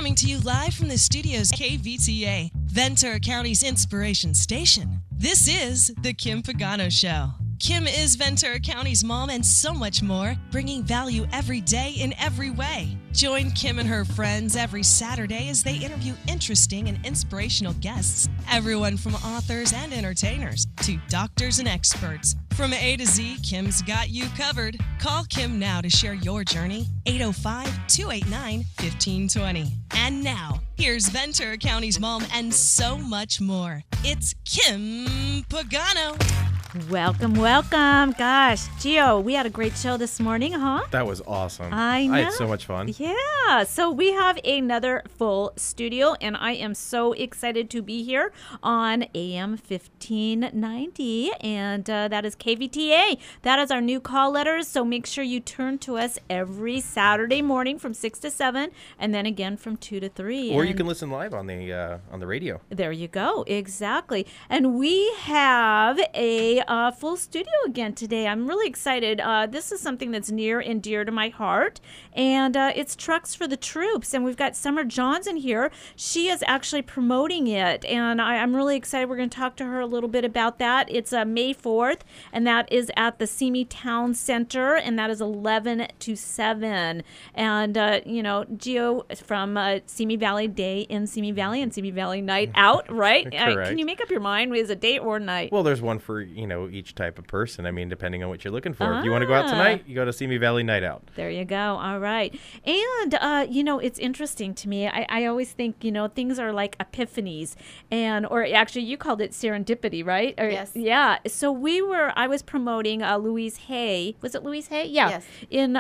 Coming to you live from the studios KVTA, Ventura County's inspiration station. This is The Kim Pagano Show. Kim is Ventura County's mom and so much more, bringing value every day in every way. Join Kim and her friends every Saturday as they interview interesting and inspirational guests. Everyone from authors and entertainers to doctors and experts. From A to Z, Kim's got you covered. Call Kim now to share your journey. 805-289-1520. And now, here's Ventura County's mom and so much more. It's Kim Pagano. Welcome. Gosh, Gio, we had a great show this morning, huh? That was awesome. I know. I had so much fun. Yeah. So we have another full studio, and I am so excited to be here on AM 1590, and that is KVTA. That is our new call letters, so make sure you turn to us every Saturday morning from 6 to 7, and then again from 2 to 3. Or you can listen live on the radio. There you go. Exactly. And we have a full studio again today. I'm really excited. This is something that's near and dear to my heart, and it's Trucks for the Troops, and we've got Summer Johnson here. She is actually promoting it, and I'm really excited. We're going to talk to her a little bit about that. It's May 4th, and that is at the Simi Town Center, and that is 11 to 7. And, Gio from Simi Valley Day in Simi Valley and Simi Valley Night Out, right? Correct. Can you make up your mind? Is it day or night? Well, there's one for, each type of person. I mean, depending on what you're looking for. If you want to go out tonight, you go to Simi Valley Night Out. There you go. All right. And, it's interesting to me. I always think, things are like epiphanies. Or actually, you called it serendipity, right? Yes. Yeah. So I was promoting Louise Hay. Was it Louise Hay? Yeah. Yes. In,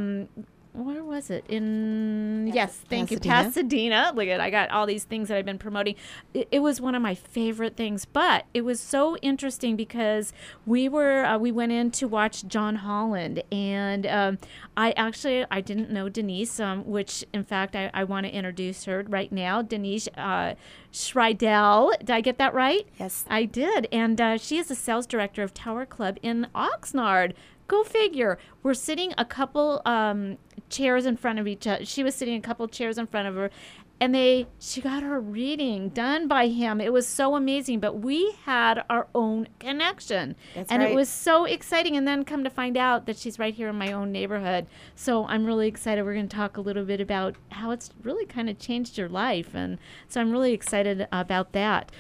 where was it? Thank you, Pasadena. Look at, I got all these things that I've been promoting. It was one of my favorite things, but it was so interesting because we went in to watch John Holland, and I didn't know Denise, which in fact I want to introduce her right now. Denise Schreidel. Did I get that right? Yes, I did, and she is the sales director of Tower Club in Oxnard. Go figure. We're sitting a couple chairs in front of each other. She was sitting a couple chairs in front of her, and she got her reading done by him. It was so amazing, but we had our own connection. That's and right. It was so exciting. And then come to find out that she's right here in my own neighborhood. So I'm really excited. We're going to talk a little bit about how it's really kind of changed your life. And so I'm really excited about that.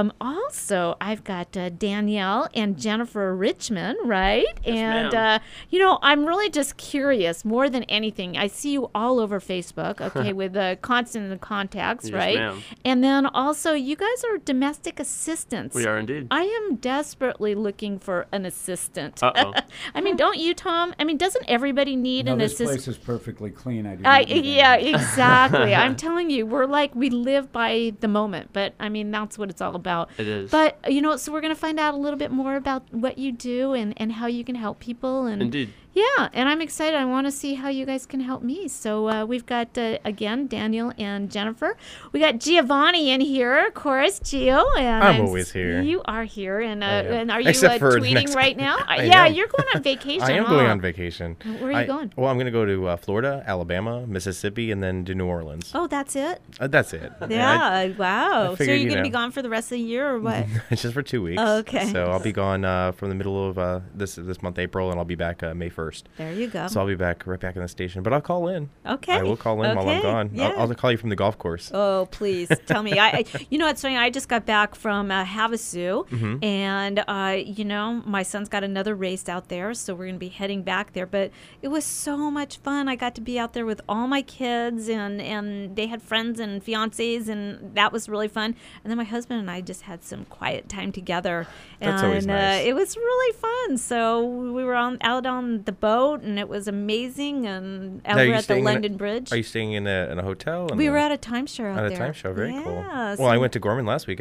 Also, I've got Danielle and Jennifer Richmond, right? Yes, and, I'm really just curious more than anything. I see you all over Facebook, okay, with constant contacts, Yes, right? ma'am. And then also, you guys are domestic assistants. We are indeed. I am desperately looking for an assistant. Uh-oh. I mean, don't you, Tom? I mean, doesn't everybody need an this assistant? place is perfectly clean. I do not need Yeah, any. exactly. I'm telling you, we live by the moment, but I mean, that's what it's all about. It is. But, so we're going to find out a little bit more about what you do and how you can help people. And Indeed. yeah, and I'm excited. I want to see how you guys can help me. So we've got, again, Daniel and Jennifer. We got Giovanni in here, of course, Gio. And I'm always here. You are here. And I am. and are you Except for tweeting next- right now? I Yeah, am. you're going on vacation. I am huh? going on vacation. Where are you going? Well, I'm going to go to Florida, Alabama, Mississippi, and then to New Orleans. Oh, that's it? That's it. Yeah, wow. So figured, you're you going to be know. gone for the rest of the year or what? It's just for 2 weeks. Oh, okay. So I'll be gone from the middle of this month, April, and I'll be back May 1st. There you go. So I'll be right back in the station. But I'll call in. Okay. I will call in while I'm Okay, gone. yeah. I'll call you from the golf course. Oh, please tell me. It's funny. I just got back from Havasu, Mm-hmm. and my son's got another race out there, so we're going to be heading back there. But it was so much fun. I got to be out there with all my kids, and they had friends and fiancés, and that was really fun. And then my husband and I just had some quiet time together. That's and, always nice. It was really fun. So we were out on the boat, and it was amazing. And Now, are over you at the staying in London Bridge. Are you staying in a hotel? We were at a timeshare out At there. a timeshare, very cool. Yeah, Well, I so- went to Gorman last weekend.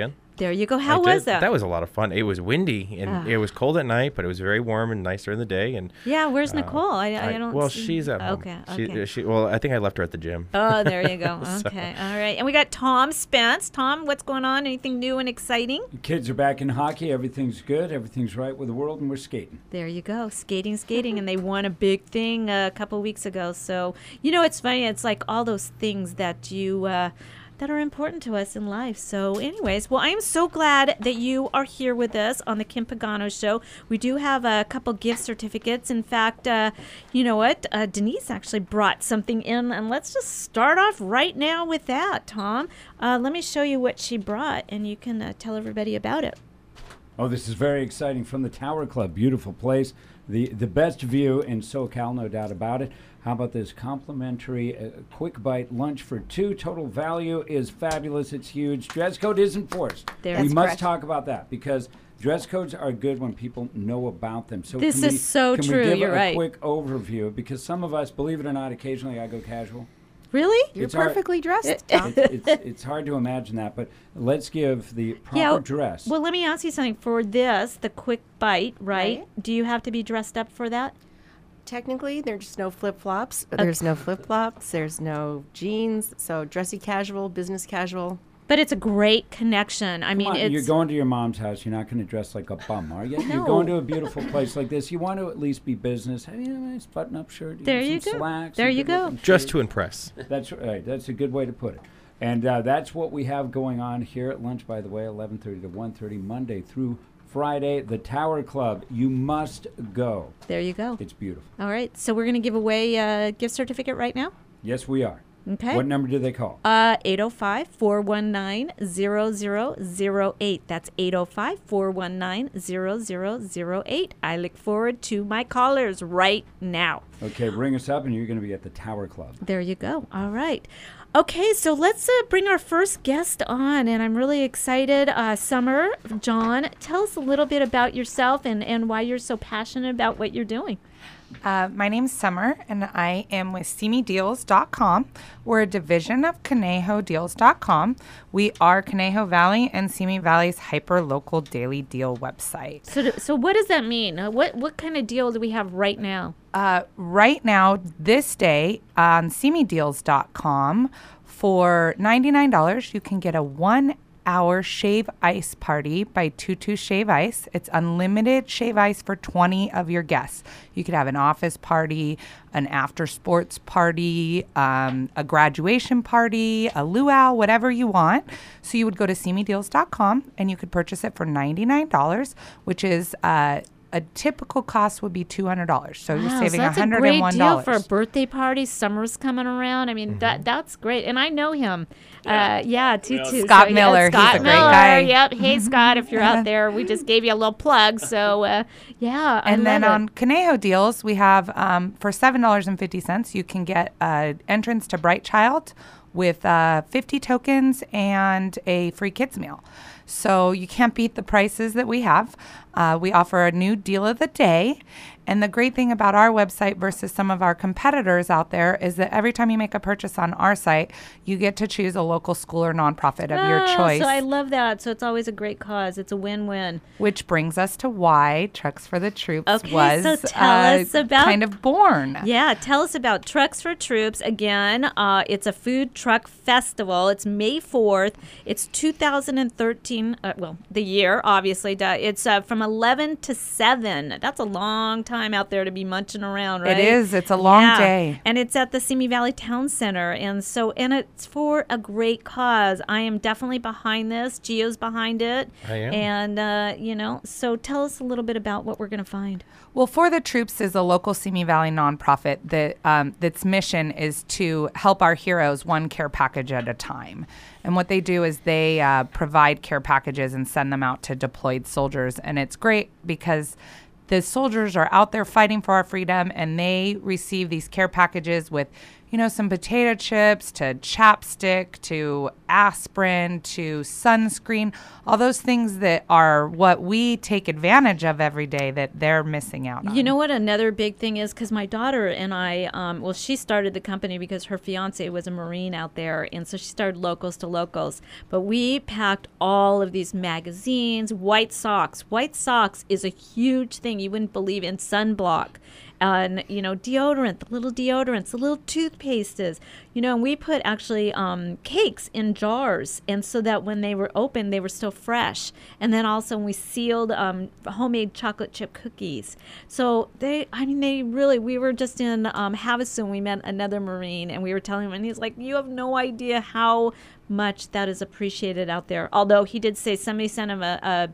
There you go. How was that? That was a lot of fun. It was windy, and it was cold at night, but it was very warm and nice during the day. And yeah, where's Nicole? I don't. Well, she's at home. Okay. Well, I think I left her at the gym. Oh, there you go. Okay, all right. And we got Tom Spence. Tom, what's going on? Anything new and exciting? The kids are back in hockey. Everything's good. Everything's right with the world, and we're skating. There you go. Skating, and they won a big thing a couple weeks ago. So, it's funny. It's like all those things that you that are important to us in life. So anyways, well, I am so glad that you are here with us on the Kim Pagano Show. We do have a couple gift certificates. In fact, you know what? Denise actually brought something in, and let's just start off right now with that, Tom. Let me show you what she brought, and you can tell everybody about it. Oh, this is very exciting. From the Tower Club. Beautiful place. The best view in SoCal, no doubt about it. How about this complimentary quick bite lunch for two? Total value is fabulous. It's huge. Dress code is enforced. We must talk about that because dress codes are good when people know about them. So this is so true. Can we give You're a quick overview? Because some of us, believe it or not, occasionally I go casual. Really? You're perfectly dressed, Tom. It's hard to imagine that, but let's give the proper dress. Well, let me ask you something. For this, the quick bite, right? Do you have to be dressed up for that? Technically, there's no flip-flops. Okay. There's no flip-flops. There's no jeans. So dressy casual, business casual. But it's a great connection. I mean, you're going to your mom's house. You're not going to dress like a bum, are you? No. You're going to a beautiful place like this. You want to at least be business. Have you a nice button-up shirt? There you go. Slacks, there you go. Just to impress. That's right. That's a good way to put it. And that's what we have going on here at lunch, by the way, 11:30 to 1:30, Monday through Friday. The Tower Club. You must go. There you go. It's beautiful. All right. So we're going to give away a gift certificate right now? Yes, we are. Okay. What number do they call? 805-419-0008. That's 805-419-0008. I look forward to my callers right now. Okay, ring us up and you're going to be at the Tower Club. There you go. All right. Okay, so let's bring our first guest on, and I'm really excited. Summer, John, tell us a little bit about yourself and why you're so passionate about what you're doing. My name's Summer, and I am with SimiDeals.com. We're a division of ConejosDeals.com. We are Conejo Valley and Simi Valley's hyper-local daily deal website. So what does that mean? What kind of deal do we have right now? Right now, this day, on SimiDeals.com, for $99, you can get a 1-hour shave ice party by Tutu Shave Ice. It's unlimited shave ice for 20 of your guests. You could have an office party, an after sports party, a graduation party, a luau, whatever you want. So you would go to SimiDeals.com and you could purchase it for $99, which is a typical cost would be $200. So you're saving $101. That's a great deal for a birthday party. Summer's coming around. I mean, that's great. And I know him. Tutu. Scott Miller. Scott He's a Miller. great guy. Yep. Hey, Scott, if you're out there, we just gave you a little plug. So, And then on Conejo Deals, we have for $7.50, you can get entrance to Bright Child with 50 tokens and a free kids meal. So you can't beat the prices that we have. We offer a new deal of the day. And the great thing about our website versus some of our competitors out there is that every time you make a purchase on our site, you get to choose a local school or nonprofit of your choice. So I love that. So it's always a great cause. It's a win-win. Which brings us to why Trucks for the Troops was so tell us about, kind of born. Yeah, tell us about Trucks for Troops. Again, it's a food truck festival. It's May 4th. It's 2013, the year, obviously. It's from 11 to 7. That's a long time out there to be munching around, right? It is. It's a long day. And it's at the Simi Valley Town Center. And it's for a great cause. I am definitely behind this. Gio's behind it. I am. And, so tell us a little bit about what we're going to find. Well, For the Troops is a local Simi Valley nonprofit that its mission is to help our heroes one care package at a time. And what they do is they provide care packages and send them out to deployed soldiers. And it's great because the soldiers are out there fighting for our freedom, and they receive these care packages with, some potato chips to chapstick to aspirin to sunscreen, all those things that are what we take advantage of every day that they're missing out on. You know what another big thing is? Because my daughter and I, she started the company because her fiance was a Marine out there, and so she started Locals to Locals. But we packed all of these magazines, white socks. White socks is a huge thing. You wouldn't believe in sunblock. And, deodorant, the little deodorants, the little toothpastes, and we put actually cakes in jars. And so that when they were open, they were still fresh. And then also we sealed homemade chocolate chip cookies. So we were just in Havasu, we met another Marine, and we were telling him, and he's like, you have no idea how much that is appreciated out there. Although he did say somebody sent him a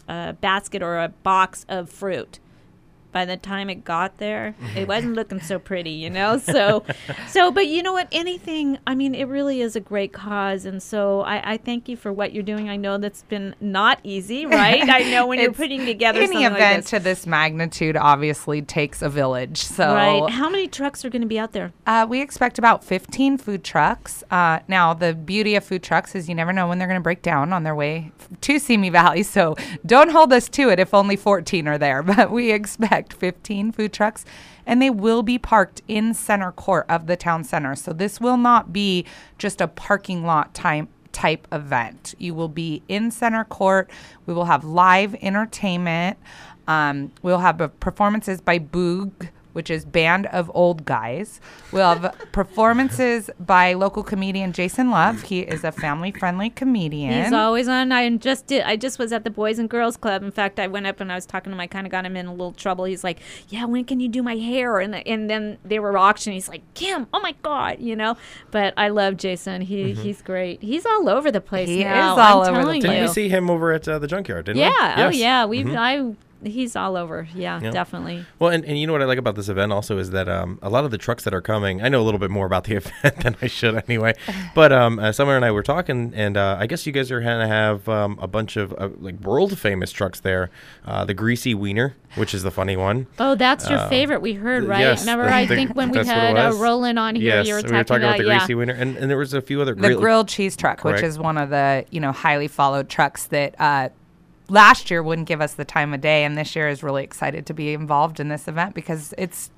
basket or a box of fruit. By the time it got there, it wasn't looking so pretty, So, but you know what? Anything, it really is a great cause. And so I thank you for what you're doing. I know that's been not easy, right? I know when you're putting together any something event like this. to this magnitude obviously takes a village. So Right. How many trucks are going to be out there? We expect about 15 food trucks. Now, the beauty of food trucks is you never know when they're going to break down on their way to Simi Valley. So don't hold us to it if only 14 are there. But we expect 15 food trucks, and they will be parked in center court of the town center. So this will not be just a parking lot type event. You will be in center court. We will have live entertainment. We'll have performances by Boog, which is Band of Old Guys. We'll have performances by local comedian Jason Love. He is a family-friendly comedian. He's always on. I just was at the Boys and Girls Club. In fact, I went up and I was talking to him. I kind of got him in a little trouble. He's like, yeah, when can you do my hair? And then they were auctioning. He's like, Kim, oh my God, But I love Jason. He's great. He's all over the place He now. is all I'm over the telling place. Didn't you. we see him over at the junkyard, didn't we? Yeah. Yes. Oh, yeah. He's all over. Yeah, definitely. Well, and you know what I like about this event also is that a lot of the trucks that are coming, I know a little bit more about the event than I should anyway, but Summer and I were talking, and I guess you guys are going to have a bunch of world famous trucks there. The Greasy Wiener, which is the funny one. Oh, that's your favorite, we heard, right? Yes, Remember, I think when we that's what it had was. Roland on here, Yes, you were we were talking about the yeah. Greasy Wiener, and there was a few other The grilled cheese truck, Correct. which is one of the highly followed trucks that last year wouldn't give us the time of day, and this year is really excited to be involved in this event because it's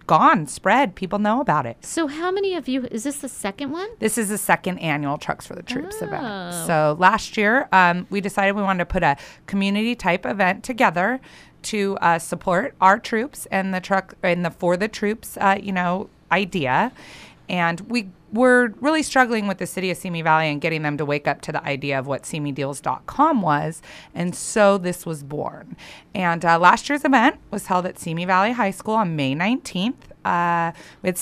spread. People know about it. So how many of you, is this the second one? This is the second annual Trucks for the Troops Oh. event. So last year, we decided we wanted to put a community type event together to support our troops and the truck and the For the Troops, idea. And we were really struggling with the city of Simi Valley and getting them to wake up to the idea of what SimiDeals.com was. And so this was born. And last year's event was held at Simi Valley High School on May 19th. We had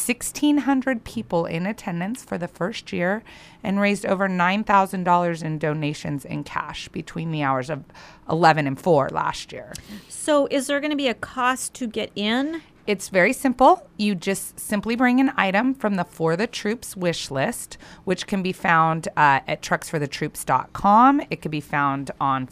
1,600 people in attendance for the first year and raised over $9,000 in donations in cash between the hours of 11 and 4 last year. So is there going to be a cost to get in? It's very simple. You just simply bring an item from the For the Troops wish list, which can be found at trucksforthetroops.com. It can be found on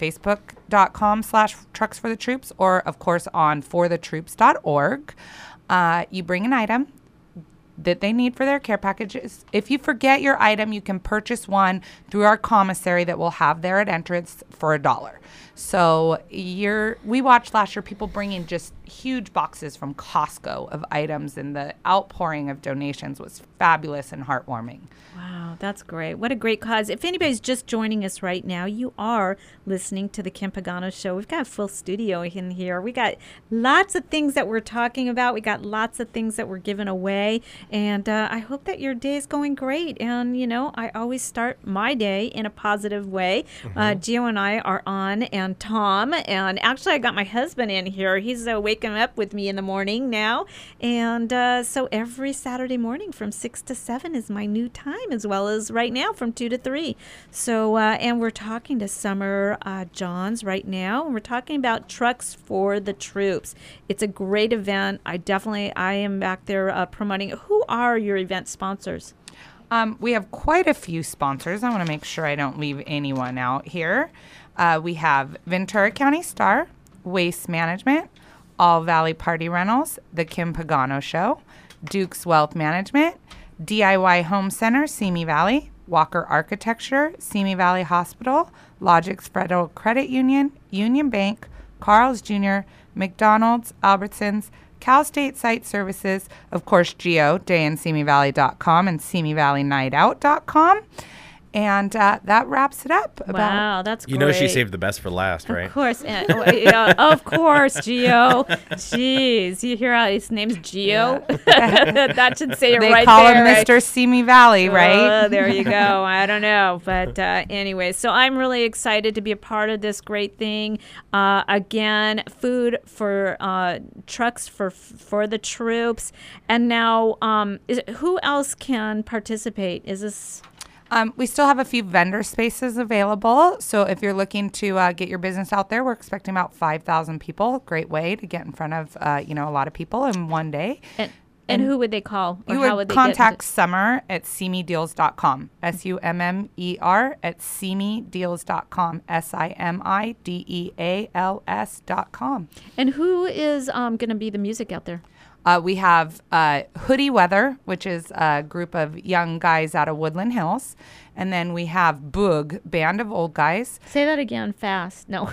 facebook.com/trucksforthetroops or, of course, on forthetroops.org. You bring an item that they need for their care packages. If you forget your item, you can purchase one through our commissary that we'll have there at entrance for $1. So we watched last year people bringing just huge boxes from Costco of items, and the outpouring of donations was fabulous and heartwarming. Wow, that's great. What a great cause. If anybody's just joining us right now, you are listening to the Kim Pagano Show. We've got a full studio in here. We got lots of things that we're talking about. We got lots of things that we're giving away. And I hope that your day is going great. And, I always start my day in a positive way. Gio and I are on, and Tom. And actually, I got my husband in here. He's waking up with me in the morning now. And so every Saturday morning from 6 to 7 is my new time, as well as right now from 2 to 3. So, and we're talking to Summer Johns right now. And we're talking about Trucks for the Troops. It's a great event. I am back there promoting. Who are your event sponsors? We have quite a few sponsors. I want to make sure I don't leave anyone out here. We have Ventura County Star, Waste Management, All Valley Party Rentals, The Kim Pagano Show, Duke's Wealth Management, DIY Home Center, Simi Valley, Walker Architecture, Simi Valley Hospital, Logix Federal Credit Union, Union Bank, Carl's Jr., McDonald's, Albertsons, Cal State Site Services, of course, Geo, dayinsimivalley.com and simivalleynightout.com. And that wraps it up. Wow, that's great. You know she saved the best for last, right? Of course. Of course, Geo. Jeez. You hear how his name's Geo? Yeah. That should say it they right call there. him Mr. Simi Valley, right? There you go. I don't know. But anyway, so I'm really excited to be a part of this great thing. Again, food for trucks for the troops. And now, who else can participate? Is this... We still have a few vendor spaces available. So if you're looking to get your business out there, we're expecting about 5,000 people. Great way to get in front of, a lot of people in one day. And who would they call? Or you how would they contact Summer at simideals.com. SUMMER at simideals.com. SIMIDEALS.com. And who is going to be the music out there? We have Hoodie Weather, which is a group of young guys out of Woodland Hills. And then we have Boog, band of old guys. Say that again fast. No.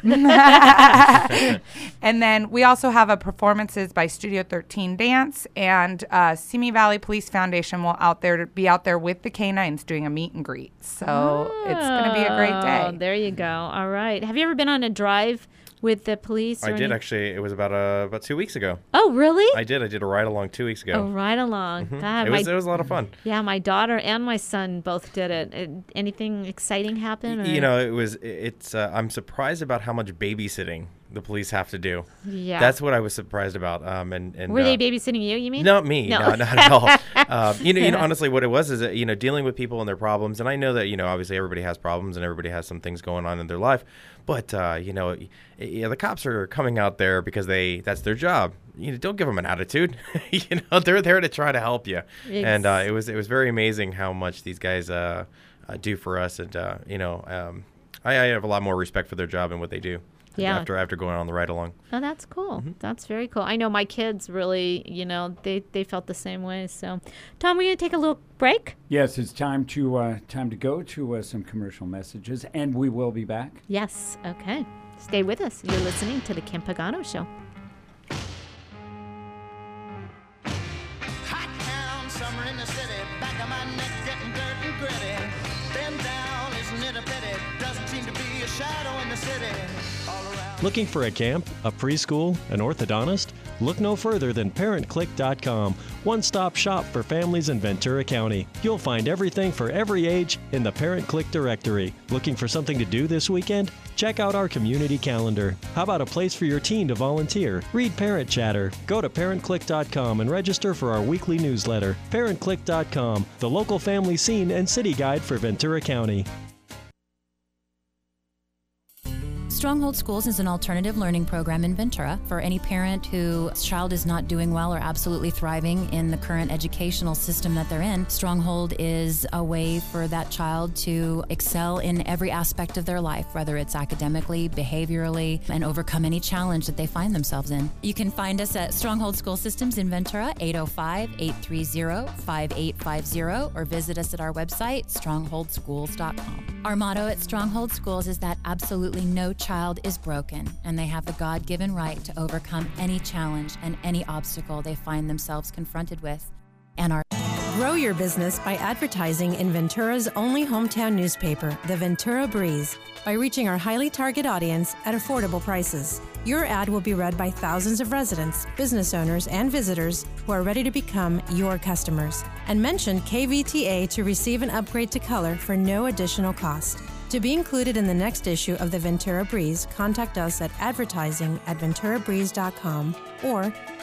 And then we also have a performances by Studio 13 Dance. And Simi Valley Police Foundation will be out there with the canines doing a meet and greet. So it's going to be a great day. There you go. All right. Have you ever been on a drive with the police? I did actually. It was about 2 weeks ago. Oh, really? I did a ride along 2 weeks ago. Oh, ride along. Mm-hmm. God, it was a lot of fun. Yeah, my daughter and my son both did it. Anything exciting happen? Or? It's. I'm surprised about how much babysitting the police have to do. Yeah, that's what I was surprised about. And were they babysitting you? You mean? Not me. No, not at all. Honestly, what it was is that, dealing with people and their problems. And I know that obviously everybody has problems and everybody has some things going on in their life. But the cops are coming out there because that's their job. Don't give them an attitude. They're there to try to help you. And it was very amazing how much these guys do for us. And I have a lot more respect for their job and what they do. Yeah. After going on the ride along. Oh, that's cool. Mm-hmm. That's very cool. I know my kids really, they felt the same way. So, Tom, we're going to take a little break. Yes, it's time to go to some commercial messages, and we will be back. Yes. Okay. Stay with us. You're listening to the Kim Pagano Show. Hot town, summer in the city, back of my neck getting dirt and gritty. Bend down, isn't it a pity? Doesn't seem to be a shadow in the city. Looking for a camp, a preschool, an orthodontist? Look no further than ParentClick.com, one-stop shop for families in Ventura County. You'll find everything for every age in the Parent Click directory. Looking for something to do this weekend? Check out our community calendar. How about a place for your teen to volunteer? Read Parent Chatter. Go to ParentClick.com and register for our weekly newsletter. ParentClick.com, the local family scene and city guide for Ventura County. Stronghold Schools is an alternative learning program in Ventura for any parent whose child is not doing well or absolutely thriving in the current educational system that they're in. Stronghold is a way for that child to excel in every aspect of their life, whether it's academically, behaviorally, and overcome any challenge that they find themselves in. You can find us at Stronghold School Systems in Ventura, 805-830-5850, or visit us at our website, strongholdschools.com. Our motto at Stronghold Schools is that absolutely no child is broken, and they have the God-given right to overcome any challenge and any obstacle they find themselves confronted with. And our Grow your business by advertising in Ventura's only hometown newspaper, the Ventura Breeze, by reaching our highly target audience at affordable prices. Your ad will be read by thousands of residents, business owners, and visitors who are ready to become your customers. And mention KVTA to receive an upgrade to color for no additional cost. To be included in the next issue of the Ventura Breeze, contact us at advertising@venturabreeze.com or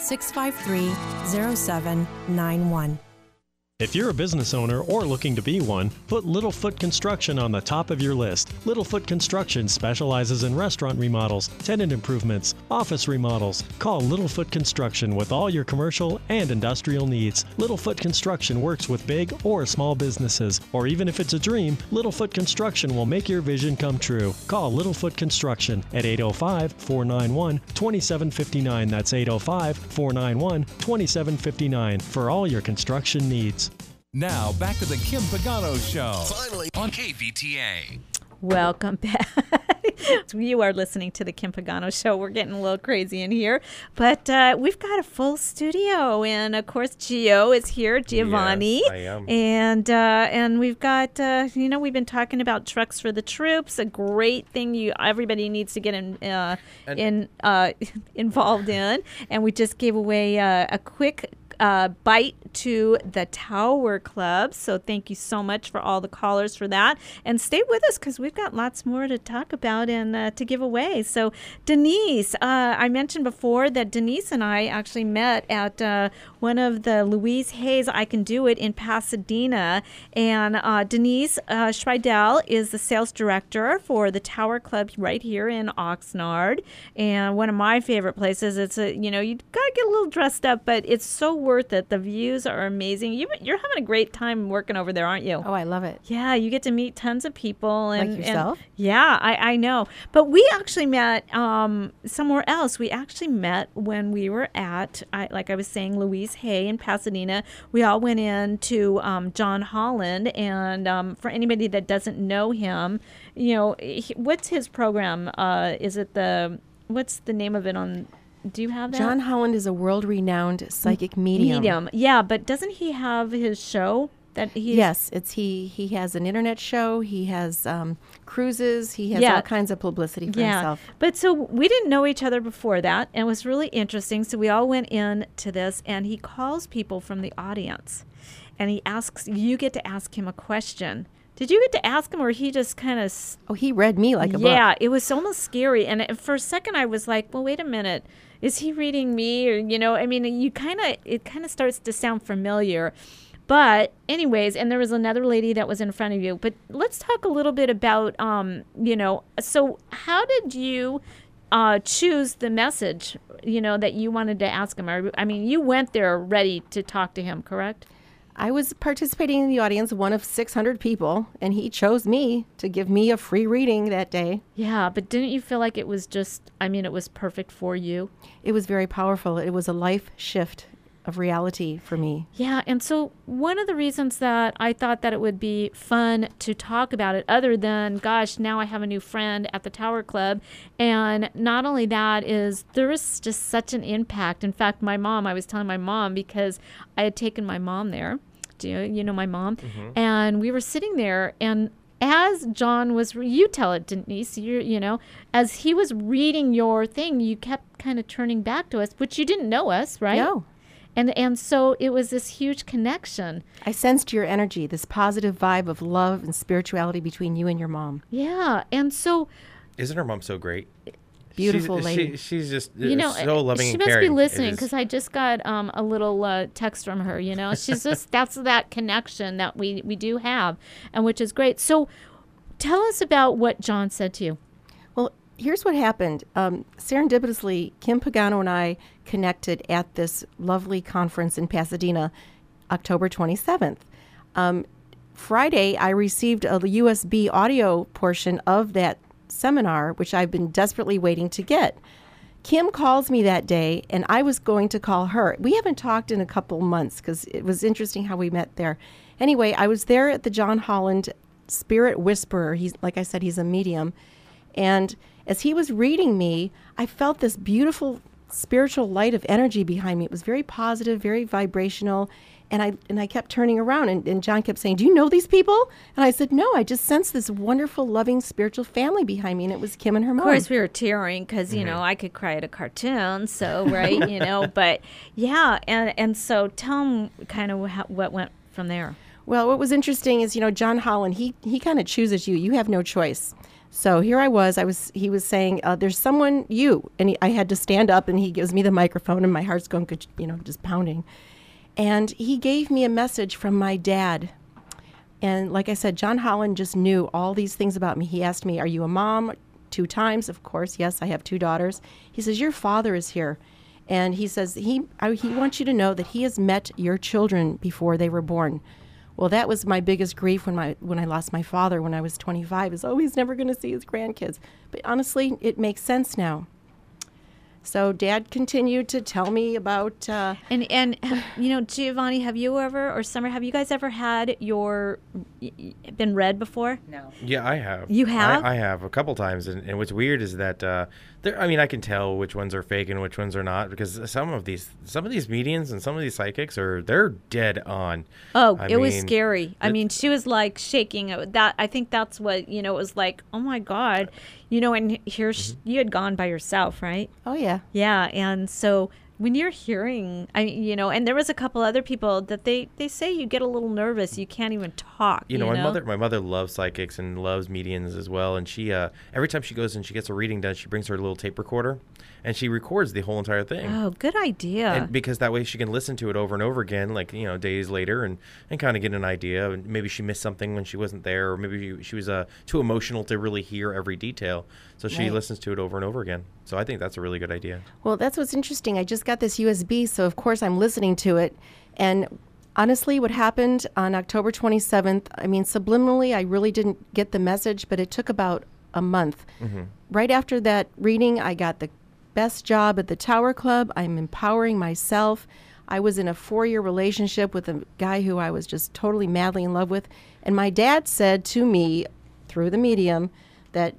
653-0791. If you're a business owner or looking to be one, put Littlefoot Construction on the top of your list. Littlefoot Construction specializes in restaurant remodels, tenant improvements, office remodels. Call Littlefoot Construction with all your commercial and industrial needs. Littlefoot Construction works with big or small businesses, or even if it's a dream, Littlefoot Construction will make your vision come true. Call Littlefoot Construction at 805-491-2759. That's 805-491-2759 for all your construction needs. Now, back to the Kim Pagano Show. Finally on KVTA. Welcome back. You are listening to the Kim Pagano Show. We're getting a little crazy in here, but we've got a full studio, and of course, Gio is here, Giovanni. Yes, I am. And we've got we've been talking about Trucks for the Troops, a great thing everybody needs to get involved in, and we just gave away a quick bite to the Tower Club. So thank you so much for all the callers for that. And stay with us because we've got lots more to talk about and to give away. So Denise, I mentioned before that Denise and I actually met at one of the Louise Hayes I Can Do It in Pasadena. And Denise Schreidel is the sales director for the Tower Club right here in Oxnard. And one of my favorite places. It's you got to get a little dressed up, but it's so worth it. The views are amazing. You're having a great time working over there, aren't you? Oh, I love it. Yeah, you get to meet tons of people. And, like yourself? Yeah, I know. But we actually met somewhere else. We actually met when we were at, like I was saying, Louise Hay in Pasadena. We all went in to John Holland. And for anybody that doesn't know him, what's his program? What's the name of it on... Do you have that? John Holland is a world-renowned psychic medium. Yeah, but doesn't he have his show? Yes, he has an internet show. He has cruises. He has all kinds of publicity for himself. But so we didn't know each other before that, and it was really interesting. So we all went in to this, and he calls people from the audience, and you get to ask him a question. Did you get to ask him, or he just kind of... Oh, he read me like a book. Yeah, it was almost scary. And for a second, I was like, well, wait a minute. Is he reading me? Or, it kind of starts to sound familiar. But anyways, and there was another lady that was in front of you. But let's talk a little bit about, so how did you choose the message, that you wanted to ask him? You went there ready to talk to him, correct? I was participating in the audience, one of 600 people, and he chose me to give me a free reading that day. Yeah, but didn't you feel like it was it was perfect for you? It was very powerful. It was a life shift of reality for me. Yeah, and so one of the reasons that I thought that it would be fun to talk about it, other than, gosh, now I have a new friend at the Tower Club, and not only that is, there is just such an impact. In fact, I was telling my mom, because I had taken my mom there. Do you know my mom? Mm-hmm. And we were sitting there, and as John was, you tell it, Denise, as he was reading your thing, you kept kind of turning back to us, which you didn't know us, right? No. And so it was this huge connection. I sensed your energy, this positive vibe of love and spirituality between you and your mom. Yeah, and so... Isn't her mom so great? Beautiful lady. She's just so loving and caring. She must be listening, because I just got a little text from her, She's just, that's that connection that we do have, and which is great. So tell us about what John said to you. Well, here's what happened. Serendipitously, Kim Pagano and I connected at this lovely conference in Pasadena, October 27th. Friday, I received a USB audio portion of that seminar, which I've been desperately waiting to get. Kim calls me that day, and I was going to call her. We haven't talked in a couple months because it was interesting how we met there. Anyway, I was there at the John Holland Spirit Whisperer. Like I said, he's a medium. And as he was reading me, I felt this beautiful spiritual light of energy behind me. It was very positive, very vibrational. And I kept turning around, and John kept saying, "Do you know these people?" And I said, "No, I just sensed this wonderful, loving, spiritual family behind me," and it was Kim and her mom. Of course, we were tearing because, I could cry at a cartoon, so, right, but, yeah, and so tell them kind of what went from there. Well, what was interesting is, John Holland, he kind of chooses you. You have no choice. So here I was. He was saying, "There's someone, you," and I had to stand up, and he gives me the microphone, and my heart's going, just pounding. And he gave me a message from my dad. And like I said, John Holland just knew all these things about me. He asked me, "Are you a mom?" 2 times, of course. Yes, I have 2 daughters. He says, "Your father is here." And he says, he wants you to know that he has met your children before they were born. Well, that was my biggest grief when I lost my father when I was 25, is, he's never going to see his grandkids. But honestly, it makes sense now. So Dad continued to tell me about. And Giovanni, have you ever, or Summer, have you guys ever had been read before? No. Yeah, I have. You have? I have a couple times, and what's weird is that I can tell which ones are fake and which ones are not, because some of these mediums and some of these psychics they're dead on. Oh, it was scary. I mean, she was like shaking. I think that's what it was like. Oh my God, and here you had gone by yourself, right? Oh yeah. Yeah, and so when you're hearing, and there was a couple other people that they say you get a little nervous. You can't even talk. My mother loves psychics and loves mediums as well. And she, every time she goes and she gets a reading done, she brings her little tape recorder and she records the whole entire thing. Oh, good idea. And because that way she can listen to it over and over again, like, days later and kind of get an idea. And maybe she missed something when she wasn't there, or maybe she was too emotional to really hear every detail. So she listens to it over and over again. So I think that's a really good idea. Well, that's what's interesting. I just got this USB, so of course I'm listening to it. And honestly, what happened on October 27th, subliminally, I really didn't get the message, but it took about a month. Mm-hmm. Right after that reading, I got the best job at the Tower Club. I'm empowering myself. I was in a 4-year relationship with a guy who I was just totally madly in love with. And my dad said to me through the medium that,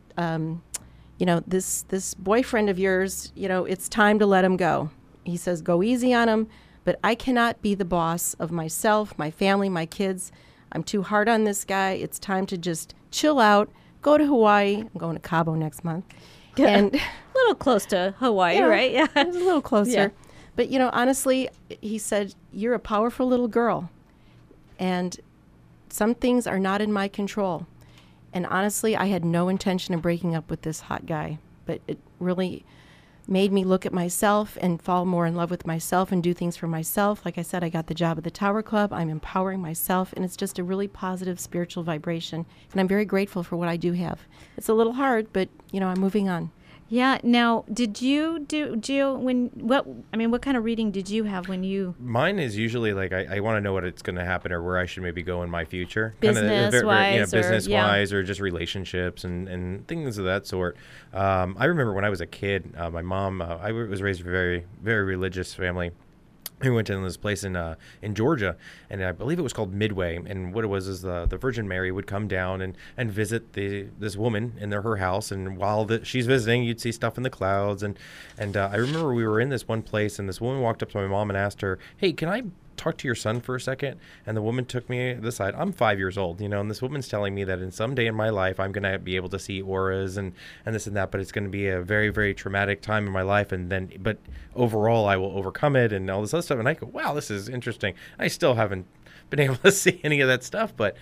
this boyfriend of yours, it's time to let him go. He says, go easy on him, but I cannot be the boss of myself, my family, my kids. I'm too hard on this guy. It's time to just chill out, go to Hawaii. I'm going to Cabo next month. And a little close to Hawaii, right? Yeah. It was a little closer. Yeah. But, honestly, he said, you're a powerful little girl. And some things are not in my control. And honestly, I had no intention of breaking up with this hot guy. But it really made me look at myself and fall more in love with myself and do things for myself. Like I said, I got the job at the Tower Club. I'm empowering myself, and it's just a really positive spiritual vibration. And I'm very grateful for what I do have. It's a little hard, but, I'm moving on. Yeah. Now, did you do, Gio, what kind of reading did you have when you... Mine is usually like, I want to know what it's going to happen or where I should maybe go in my future. Business-wise. Or just relationships and things of that sort. I remember when I was a kid, my mom, I was raised in a very, very religious family. We went to this place in Georgia, and I believe it was called Midway. And what it was is the Virgin Mary would come down and visit this woman in her house. And while she's visiting, you'd see stuff in the clouds. And I remember we were in this one place, and this woman walked up to my mom and asked her, "Hey, can I talk to your son for a second?" And the woman took me aside. I'm 5 years old, and this woman's telling me that in some day in my life I'm going to be able to see auras and this and that, but it's going to be a very, very traumatic time in my life, but overall I will overcome it and all this other stuff. And I go, wow, this is interesting. I still haven't been able to see any of that stuff, but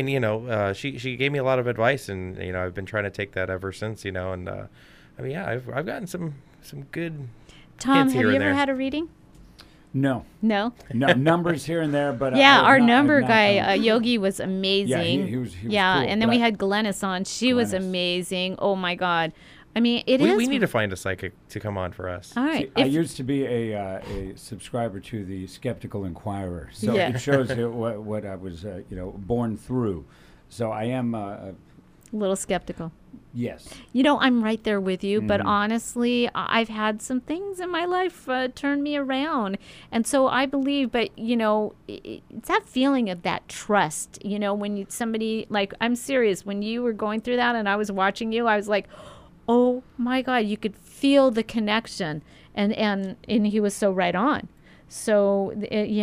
she gave me a lot of advice, and I've been trying to take that ever since, and I've gotten some good Tom, hints have here you and ever there. had a reading? No. Numbers here and there, but our number guy Yogi was amazing. Yeah, he was cool, and then we had Glennis on. She was amazing. Oh my God, we need to find a psychic to come on for us. All right. See, I used to be a subscriber to the Skeptical Inquirer, so it shows what I was born through. So I am a little skeptical. Yes. I'm right there with you, but honestly, I've had some things in my life turn me around. And so I believe, but, it's that feeling of that trust, when somebody, like, I'm serious, when you were going through that and I was watching you, I was like, oh my God, you could feel the connection. And he was so right on. So,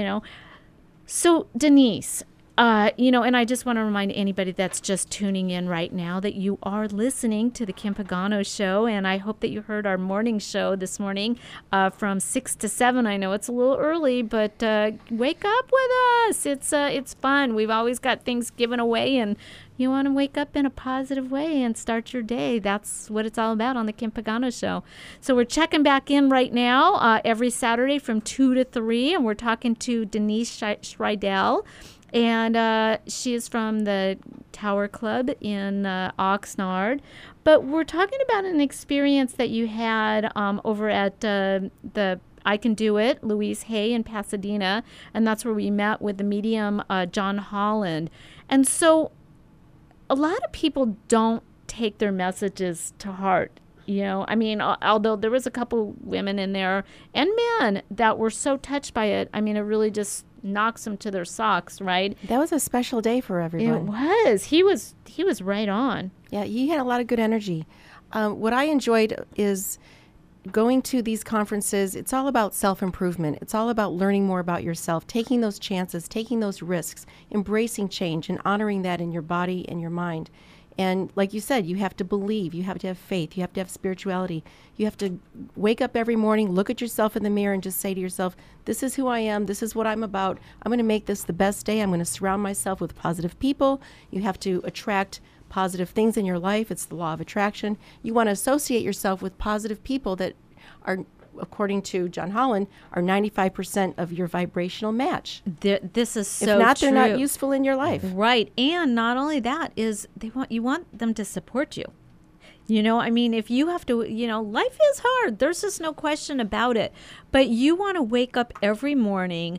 So, Denise, and I just want to remind anybody that's just tuning in right now that you are listening to the Kim Pagano Show, and I hope that you heard our morning show this morning from 6 to 7. I know it's a little early, but wake up with us. It's fun. We've always got things given away, and you want to wake up in a positive way and start your day. That's what it's all about on the Kim Pagano Show. So we're checking back in right now every Saturday from 2 to 3, and we're talking to Denise Schreidel. And she is from the Tower Club in Oxnard. But we're talking about an experience that you had over at the I Can Do It, Louise Hay in Pasadena. And that's where we met with the medium John Holland. And so a lot of people don't take their messages to heart. You know, I mean, although there was a couple women in there and men that were so touched by it. I mean, it really just knocks them to their socks, right? That was a special day for everyone. It was. He was right on. Yeah, he had a lot of good energy. What I enjoyed is going to these conferences. It's all about self-improvement. It's all about learning more about yourself, taking those chances, taking those risks, embracing change, and honoring that in your body and your mind. And like you said, you have to believe, you have to have faith, you have to have spirituality. You have to wake up every morning, look at yourself in the mirror, and just say to yourself, this is who I am, this is what I'm about. I'm going to make this the best day. I'm going to surround myself with positive people. You have to attract positive things in your life. It's the law of attraction. You want to associate yourself with positive people that are, according to John Holland, are 95% of your vibrational match. This is so If not, true. they're not useful in your life. Right. And not only that is you want them to support you. You know, I mean, if you have to, you know, life is hard. There's just no question about it. But you want to wake up every morning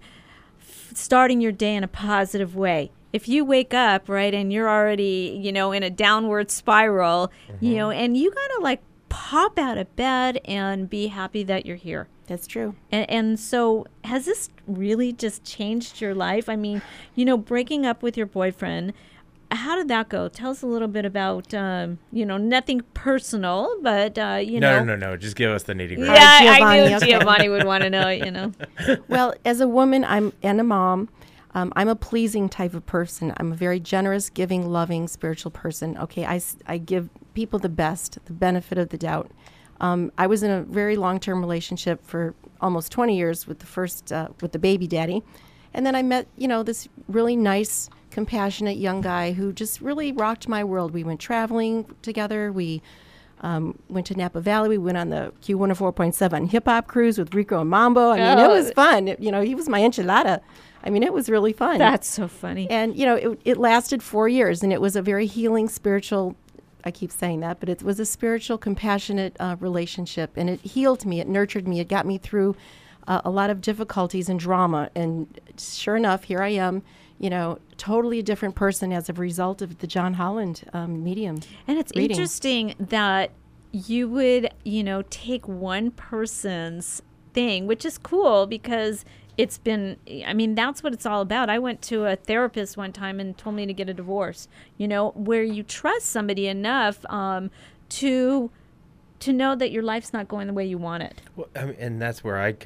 starting your day in a positive way. If you wake up, right, and you're already, you know, in a downward spiral, you know, and you got to like pop out of bed and be happy that you're here. That's true. And so has this really just changed your life? I mean, you know, breaking up with your boyfriend, how did that go? Tell us a little bit about, you know, nothing personal, but, you know. No. Just give us the nitty-gritty. Yeah, I knew okay. Giovanni would want to know, you know. Well, as a woman and a mom, I'm a pleasing type of person. I'm a very generous, giving, loving, spiritual person. Okay, I give people the best, the benefit of the doubt. I was in a very long-term relationship for almost 20 years with the baby daddy. And then I met, you know, this really nice, compassionate young guy who just really rocked my world. We went traveling together. We went to Napa Valley. We went on the Q104.7 hip-hop cruise with Rico and Mambo. I mean, it was fun. You know, he was my enchilada. I mean, it was really fun. That's so funny. And, you know, it lasted 4 years, and it was a very healing, spiritual, I keep saying that, but it was a spiritual, compassionate relationship, and it healed me. It nurtured me. It got me through a lot of difficulties and drama. And sure enough, here I am, you know, totally a different person as a result of the John Holland medium. And it's reading. Interesting that you would, you know, take one person's thing, which is cool because it's been, I mean, that's what it's all about. I went to a therapist one time and told me to get a divorce, you know, where you trust somebody enough to know that your life's not going the way you want it. Well, I mean, and that's where I'm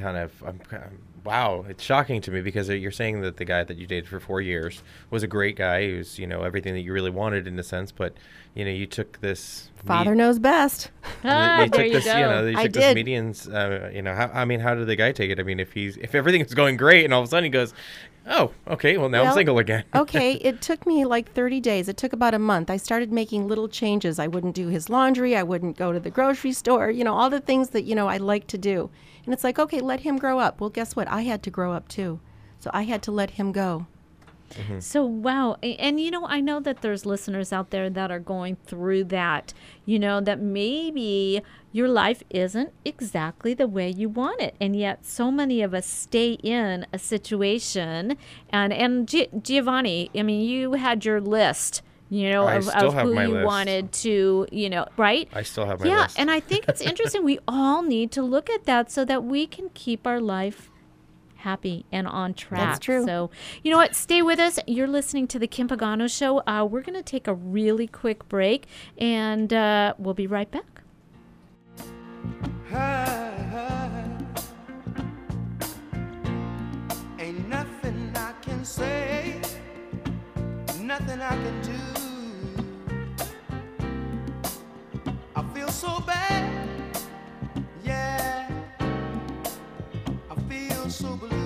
wow, it's shocking to me because you're saying that the guy that you dated for 4 years was a great guy who's, you know, everything that you really wanted in a sense, but, you know, you took this... Father knows best. You there took this, you go. you know, you I took this did. median's, you know, how did the guy take it? I mean, if everything is going great and all of a sudden he goes, oh, okay, well, now I'm single again. Okay, it took me like 30 days. It took about a month. I started making little changes. I wouldn't do his laundry. I wouldn't go to the grocery store, you know, all the things that, you know, I like to do. And it's like, okay, let him grow up. Well, guess what? I had to grow up too. So I had to let him go. Mm-hmm. So, wow. And, you know, I know that there's listeners out there that are going through that, you know, that maybe your life isn't exactly the way you want it. And yet so many of us stay in a situation. And Giovanni, I mean, you had your list, you know, of who you wanted to, you know, right? I still have my list. list. Yeah, and I think it's interesting. We all need to look at that so that we can keep our life happy and on track. That's true. So, you know what? Stay with us. You're listening to the Kim Pagano Show. We're going to take a really quick break, and we'll be right back. Ain't nothing I can say, nothing I can do. I feel so bad, yeah. I feel so blue.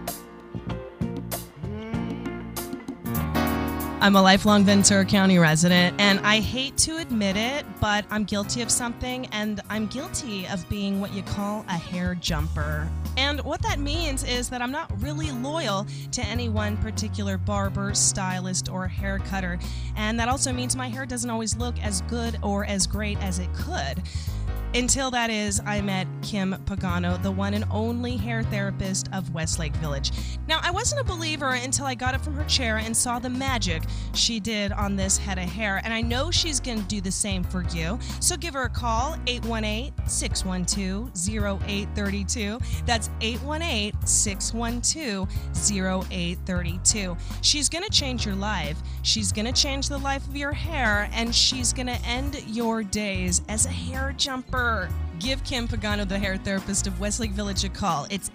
I'm a lifelong Ventura County resident, and I hate to admit it, but I'm guilty of something, and I'm guilty of being what you call a hair jumper. And what that means is that I'm not really loyal to any one particular barber, stylist, or hair cutter. And that also means my hair doesn't always look as good or as great as it could. Until that is, I met Kim Pagano, the one and only hair therapist of Westlake Village. Now, I wasn't a believer until I got up from her chair and saw the magic she did on this head of hair, and I know she's going to do the same for you. So give her a call, 818-612-0832. That's 818-612-0832. She's going to change your life. She's going to change the life of your hair, and she's going to end your days as a hair jumper. Give Kim Pagano, the hair therapist of Westlake Village, a call. It's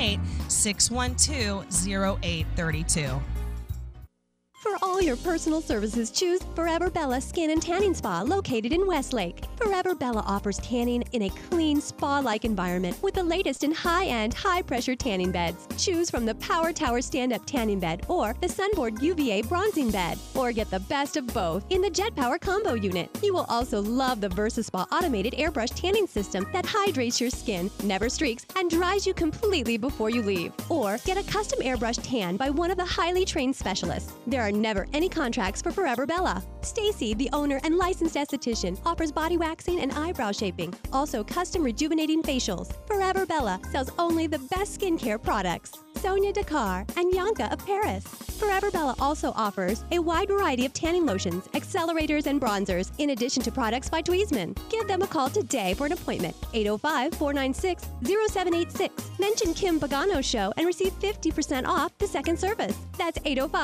818-612-0832. For all your personal services, choose Forever Bella Skin and Tanning Spa, located in Westlake. Forever Bella offers tanning in a clean, spa-like environment with the latest in high-end, high-pressure tanning beds. Choose from the Power Tower stand-up tanning bed or the Sunboard UVA bronzing bed, or get the best of both in the Jet Power Combo unit. You will also love the VersaSpa automated airbrush tanning system that hydrates your skin, never streaks, and dries you completely before you leave. Or get a custom airbrush tan by one of the highly trained specialists. There are never any contracts for Forever Bella. Stacy, the owner and licensed esthetician, offers body waxing and eyebrow shaping, also custom rejuvenating facials. Forever Bella sells only the best skincare products. Sonia Dakar and Yanka of Paris. Forever Bella also offers a wide variety of tanning lotions, accelerators, and bronzers, in addition to products by Dweezman. Give them a call today for an appointment. 805-496-0786. Mention Kim Pagano Show and receive 50% off the second service. That's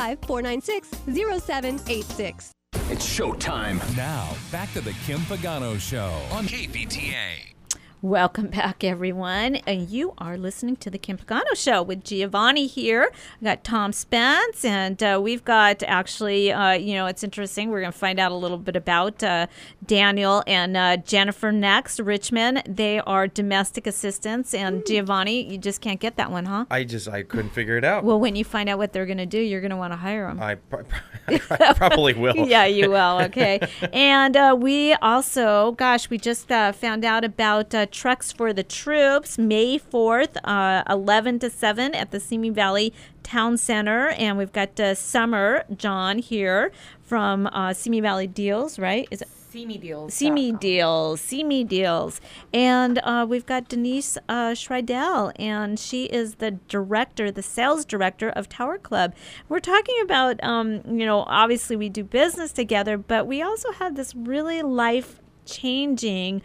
805-496-0786. It's showtime. Now, back to the Kim Pagano Show on KVTA. Welcome back, everyone. And you are listening to the Kim Pagano Show with Giovanni here. We got Tom Spence, and we've got actually, it's interesting. We're going to find out a little bit about Daniel and Jennifer next. Richmond, they are domestic assistants, and Giovanni, you just can't get that one, huh? I couldn't figure it out. Well, when you find out what they're going to do, you're going to want to hire them. I probably will. Yeah, you will. Okay. And we also, we just found out about Trucks for the Troops, May 4th, 11 to 7 at the Simi Valley Town Center. And we've got Summer John here from Simi Valley Deals, right? Is it? Simi Deals. Simi Deals. And we've got Denise Schreidel, and she is the sales director of Tower Club. We're talking about, obviously we do business together, but we also had this really life-changing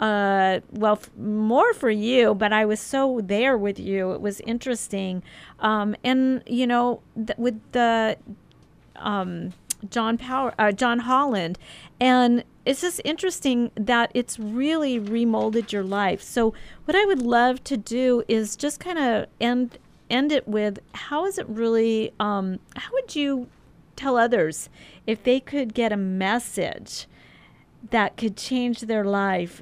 more for you, but I was so there with you. It was interesting. With the John Holland. And it's just interesting that it's really remolded your life. So what I would love to do is just kind of end it with, how is it really, how would you tell others if they could get a message that could change their life?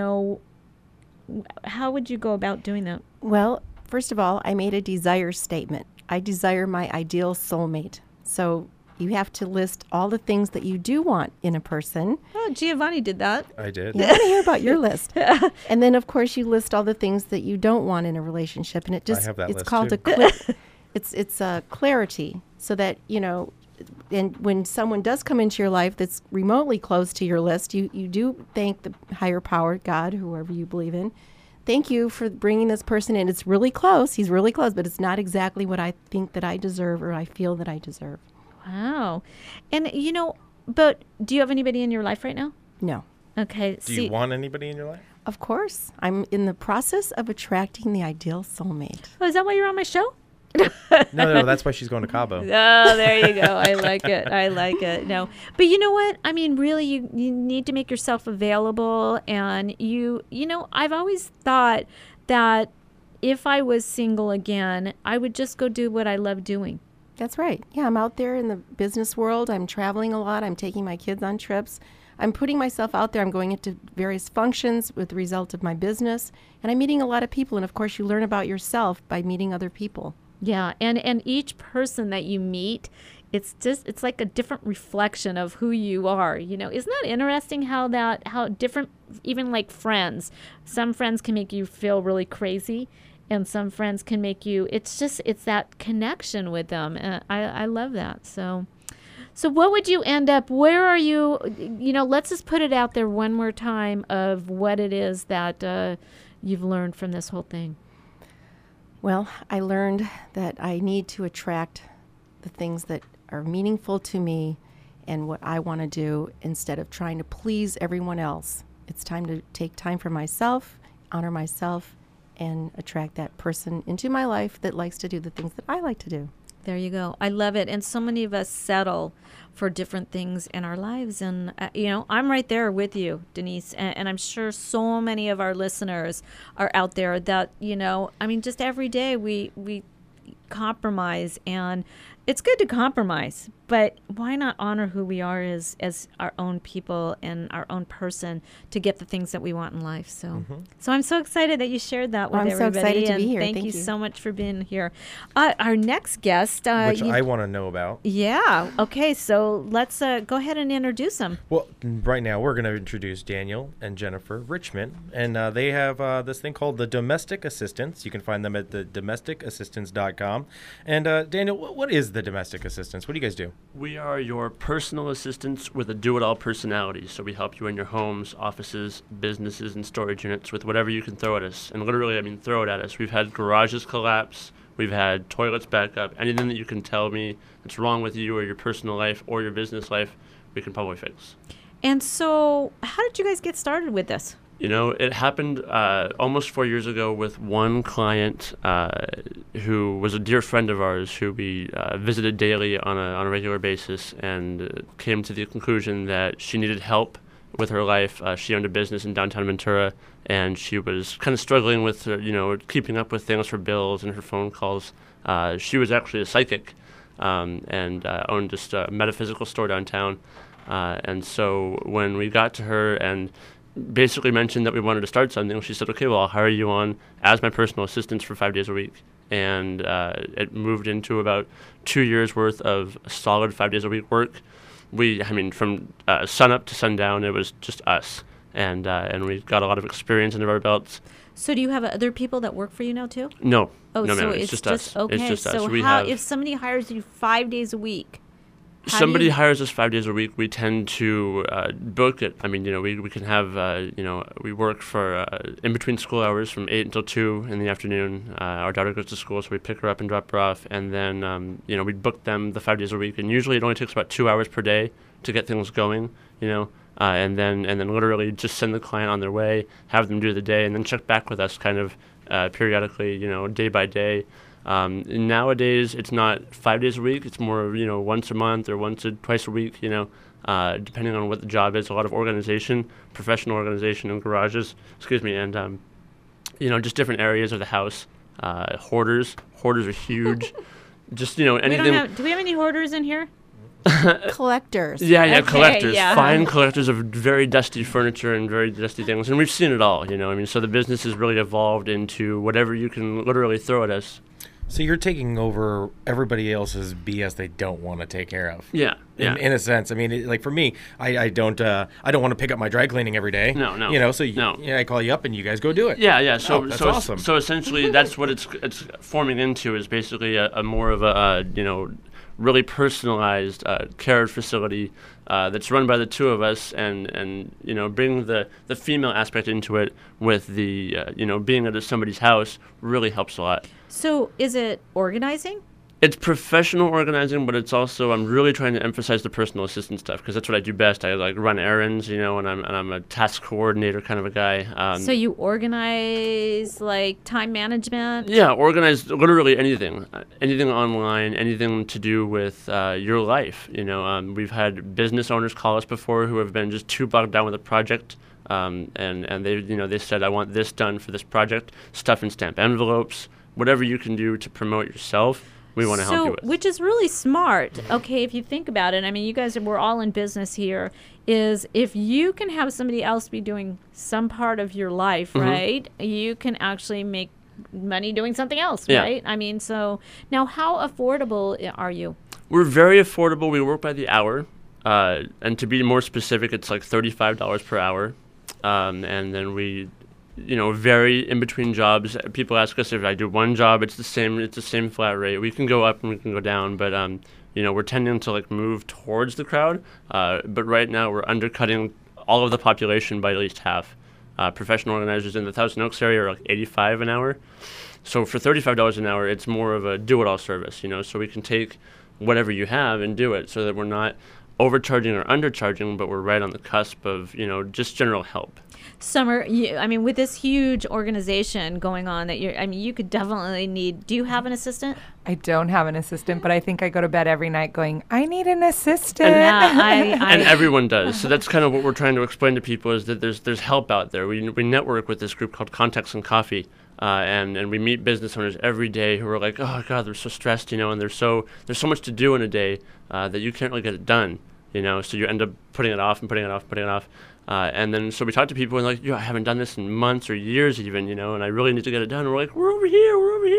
How would you go about doing that? Well, first of all, I made a desire statement. I desire my ideal soulmate. So you have to list all the things that you do want in a person. Oh, Giovanni did that. I did. I want to hear about your list. And then, of course, you list all the things that you don't want in a relationship. And I have that it's list called too. it's clarity, so that, and when someone does come into your life that's remotely close to your list, you do thank the higher power, God, whoever you believe in. Thank you for bringing this person in. It's really close. He's really close, but it's not exactly what I think that I deserve or I feel that I deserve. Wow. And, but do you have anybody in your life right now? No. Okay. Do you want anybody in your life? Of course. I'm in the process of attracting the ideal soulmate. Oh, is that why you're on my show? No, that's why she's going to Cabo. Oh, there you go. I like it. No, but you know what? I mean, really, you need to make yourself available. And I've always thought that if I was single again, I would just go do what I love doing. That's right. Yeah, I'm out there in the business world. I'm traveling a lot. I'm taking my kids on trips. I'm putting myself out there. I'm going into various functions with the result of my business. And I'm meeting a lot of people. And, of course, you learn about yourself by meeting other people. Yeah, and each person that you meet, it's like a different reflection of who you are. Isn't that interesting how different, even like friends, some friends can make you feel really crazy, and some friends can make you, it's that connection with them. I love that. So So what would you end up, where are you, let's just put it out there one more time of what it is that you've learned from this whole thing. Well, I learned that I need to attract the things that are meaningful to me and what I want to do instead of trying to please everyone else. It's time to take time for myself, honor myself, and attract that person into my life that likes to do the things that I like to do. There you go. I love it. And so many of us settle for different things in our lives. And, I'm right there with you, Denise. And I'm sure so many of our listeners are out there that, just every day we compromise. And it's good to compromise, but why not honor who we are as our own people and our own person to get the things that we want in life? So, so I'm so excited that you shared that with everybody. I'm so excited to be here. Thank you so much for being here. Our next guest, which I want to know about. Yeah. Okay. So let's go ahead and introduce them. Well, right now we're going to introduce Daniel and Jennifer Richmond, and they have this thing called the Domestic Assistants. You can find them at the domesticassistants.com. And Daniel, what is the Domestic Assistants? What do you guys do? We are your personal assistants with a do-it-all personality. So we help you in your homes, offices, businesses, and storage units with whatever you can throw at us. And literally, throw it at us. We've had garages collapse. We've had toilets back up. Anything that you can tell me that's wrong with you or your personal life or your business life, we can probably fix. And so how did you guys get started with this? It happened almost 4 years ago with one client who was a dear friend of ours who we visited daily on a regular basis, and came to the conclusion that she needed help with her life. She owned a business in downtown Ventura, and she was kind of struggling with keeping up with things, her bills and her phone calls. She was actually a psychic and owned just a metaphysical store downtown. And so when we got to her and basically mentioned that we wanted to start something, she said, okay, well, I'll hire you on as my personal assistant for 5 days a week. And it moved into about 2 years worth of solid 5 days a week work. From sun up to sundown, it was just us. And we got a lot of experience under our belts. So do you have other people that work for you now too? No. Oh, no, so it's just us. Okay, it's just so us. If somebody hires you 5 days a week, somebody hires us 5 days a week, we tend to book it. We can have, we work for in between school hours from 8 until 2 in the afternoon. Our daughter goes to school, so we pick her up and drop her off. And then, we book them the 5 days a week. And usually it only takes about 2 hours per day to get things going, and then literally just send the client on their way, have them do the day, and then check back with us kind of periodically, day by day. Nowadays, it's not 5 days a week. It's more, once a month or once or twice a week, depending on what the job is. A lot of organization, professional organization in garages, and, just different areas of the house. Hoarders are huge. Just, anything. Do we have any hoarders in here? Collectors. Yeah, okay, collectors. Yeah. Fine collectors of very dusty furniture and very dusty things. And we've seen it all, So the business has really evolved into whatever you can literally throw at us. So you're taking over everybody else's BS they don't want to take care of. Yeah. In a sense, for me, I don't want to pick up my dry cleaning every day. No. So I call you up and you guys go do it. Yeah. So that's so awesome. So essentially, that's what it's forming into, is basically a more of a really personalized care facility that's run by the two of us, and bring the female aspect into it with the being at somebody's house really helps a lot. So is it organizing? It's professional organizing, but it's also, I'm really trying to emphasize the personal assistant stuff, because that's what I do best. I run errands, and I'm a task coordinator kind of a guy. So you organize time management? Yeah, organize literally anything online, anything to do with your life. We've had business owners call us before who have been just too bogged down with a project. And they said, I want this done for this project, stuff and stamp envelopes, whatever you can do to promote yourself. We want to help you with. Which is really smart. Okay, if you think about it, you guys, we're all in business here, is if you can have somebody else be doing some part of your life, right, you can actually make money doing something else, right? So now how affordable are you? We're very affordable. We work by the hour. And to be more specific, it's $35 per hour. And then we vary in between jobs. People ask us if I do one job, it's the same flat rate. We can go up and we can go down, but We're tending to like move towards the crowd, but right now we're undercutting all of the population by at least half. Professional organizers in the Thousand Oaks area are like $85 an hour. So for $35 an hour, it's more of a do-it-all service, so we can take whatever you have and do it, so that we're not overcharging or undercharging, but we're right on the cusp of, just general help. Summer, with this huge organization going on you could definitely need, do you have an assistant? I don't have an assistant, but I think I go to bed every night going, I need an assistant. And everyone does. So that's kind of what we're trying to explain to people, is that there's help out there. We network with this group called Contacts and Coffee. And we meet business owners every day who are like, oh God, they're so stressed, and there's so much to do in a day that you can't really get it done, so you end up putting it off and putting it off, putting it off. And then so we talk to people and like, I haven't done this in months or years even, and I really need to get it done. And we're like, we're over here.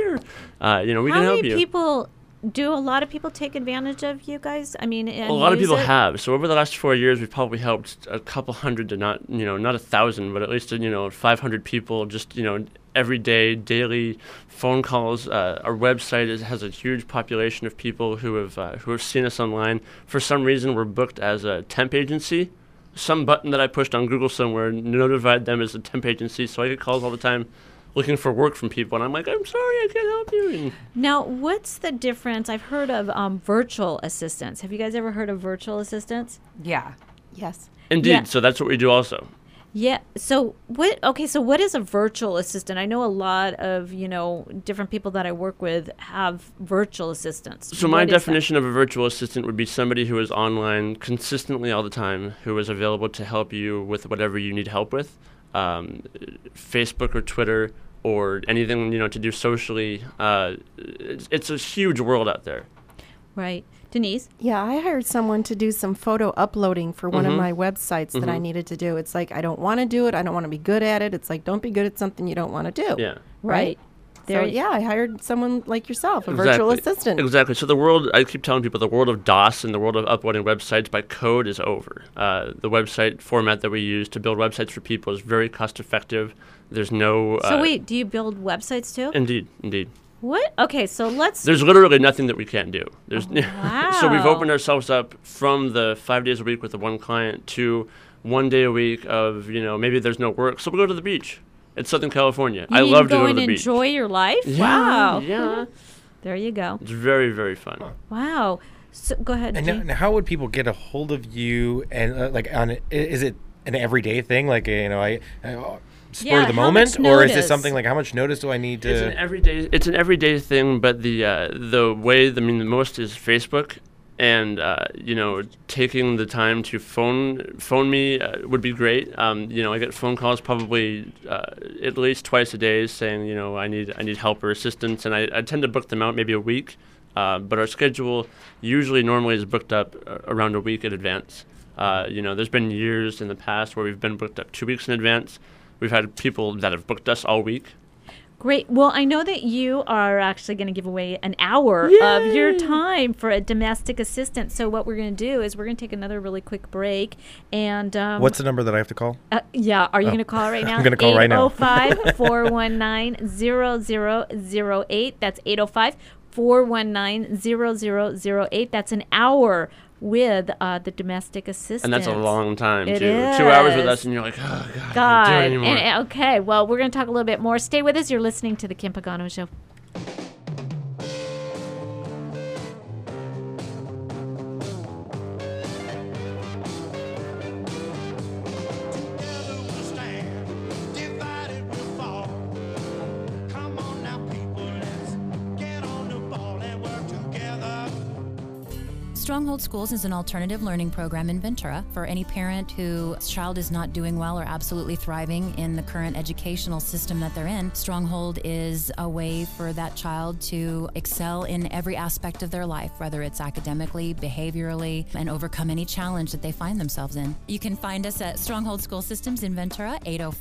We can help you. Do a lot of people take advantage of you guys? A lot of people have. So over the last 4 years, we've probably helped a couple hundred to not 1,000, but at least 500 people. Just every day, daily phone calls. Our website has a huge population of people who have seen us online. For some reason, we're booked as a temp agency. Some button that I pushed on Google somewhere notified them as a temp agency, so I get calls all the time looking for work from people, and I'm like, I'm sorry, I can't help you. Now, what's the difference? I've heard of virtual assistants. Have you guys ever heard of virtual assistants? Yeah. Yes. Indeed. Yeah. So that's what we do also. Yeah. So what is a virtual assistant? I know a lot of, different people that I work with have virtual assistants. So my definition of a virtual assistant would be somebody who is online consistently all the time, who is available to help you with whatever you need help with. Facebook or Twitter or anything, to do socially. It's a huge world out there. Right. Denise? Yeah, I hired someone to do some photo uploading for one of my websites that I needed to do. It's like, I don't want to do it. I don't want to be good at it. It's like, don't be good at something you don't want to do. Yeah. Right. So, I hired someone like yourself, a virtual assistant. Exactly. So the world, I keep telling people, the world of DOS and the world of uploading websites by code is over. The website format that we use to build websites for people is very cost effective. There's no... So wait, do you build websites too? Indeed. What? Okay, so let's... There's literally nothing that we can't do. Wow. So we've opened ourselves up from the 5 days a week with the one client to 1 day a week of, maybe there's no work, so we'll go to the beach. It's Southern California. I love to go to the beach. Enjoy your life? Yeah, wow. Yeah. There you go. It's very, very fun. Wow. So go ahead. And now, how would people get a hold of you? And is it an everyday thing? Like spur of the moment, or is this something like how much notice do I need to? It's an everyday thing, but the way the most is Facebook. And taking the time to phone me would be great. I get phone calls probably at least twice a day saying I need help or assistance, and I tend to book them out maybe a week. But our schedule normally is booked up around a week in advance. There's been years in the past where we've been booked up 2 weeks in advance. We've had people that have booked us all week. Great. Well, I know that you are actually going to give away an hour of your time for a domestic assistant. So what we're going to do is we're going to take another really quick break. And what's the number that I have to call? Are you going to call it right now? I'm going to call right now. 805-419-0008. That's 805-419-0008. That's an hour with the domestic assistant. And that's a long time, it too. Is. 2 hours with us, and you're like, oh, God, I can't do it anymore. Okay, well, we're going to talk a little bit more. Stay with us. You're listening to The Kim Pagano Show. Stronghold Schools is an alternative learning program in Ventura for any parent whose child is not doing well or absolutely thriving in the current educational system that they're in. Stronghold is a way for that child to excel in every aspect of their life, whether it's academically, behaviorally, and overcome any challenge that they find themselves in. You can find us at Stronghold School Systems in Ventura,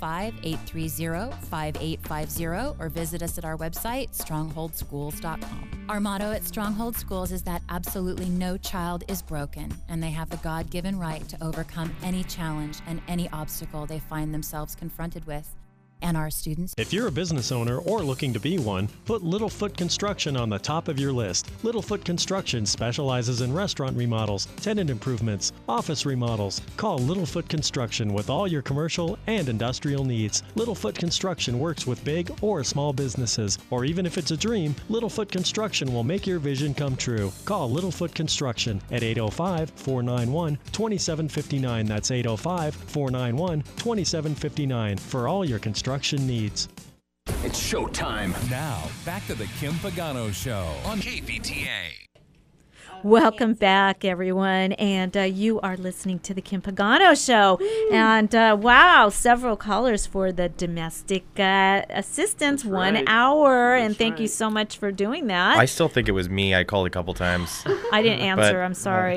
805-830-5850, or visit us at our website, strongholdschools.com. Our motto at Stronghold Schools is that absolutely no child is broken, and they have the God-given right to overcome any challenge and any obstacle they find themselves confronted with. and our students. If you're a business owner or looking to be one, put Littlefoot Construction on the top of your list. Littlefoot Construction specializes in restaurant remodels, tenant improvements, office remodels. Call Littlefoot Construction with all your commercial and industrial needs. Littlefoot Construction works with big or small businesses, or even if it's a dream, Littlefoot Construction will make your vision come true. Call Littlefoot Construction at 805-491-2759. That's 805-491-2759 for all your construction needs. It's showtime. Now, back to the Kim Pagano Show on KVTA. Welcome back, everyone, and you are listening to the Kim Pagano Show. And wow, several callers for the domestic assistance, 1 hour, and thank you so much for doing that. I still think it was me. I called a couple times. I didn't answer. I'm sorry.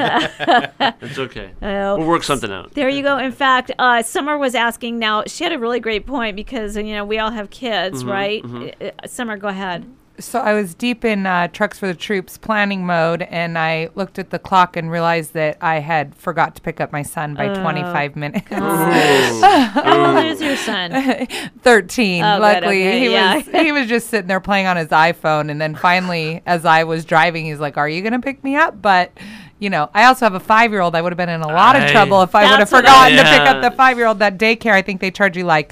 It's okay. We'll work something out. There you go. In fact, Summer was asking. Now she had a really great point because we all have kids, right? Summer, go ahead. So I was deep in Trucks for the Troops planning mode, and I looked at the clock and realized that I had forgot to pick up my son by 25 minutes. How old is your son? 13. Oh, Luckily, okay. he was just sitting there playing on his iPhone, and then finally, as I was driving, he's like, "Are you going to pick me up?" But I also have a 5-year-old. I would have been in a lot of trouble if I would have forgotten to pick up the 5-year-old. That daycare, I think they charge you like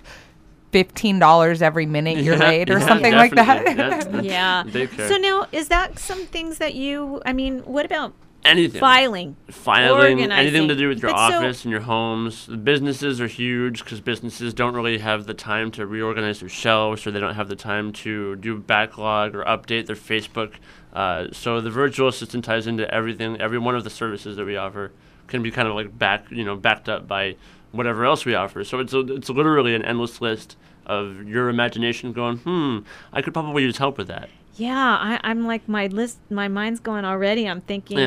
$15 every minute you're late or something like that. Yeah. So now, is that some things that what about anything? Filing, anything to do with your office and your homes. The businesses are huge because businesses don't really have the time to reorganize their shelves, or they don't have the time to do backlog or update their Facebook. So the virtual assistant ties into everything. Every one of the services that we offer can be kind of like backed up by whatever else we offer. So it's literally an endless list of your imagination going, I could probably use help with that. Yeah, I'm like, my mind's going already. I'm thinking,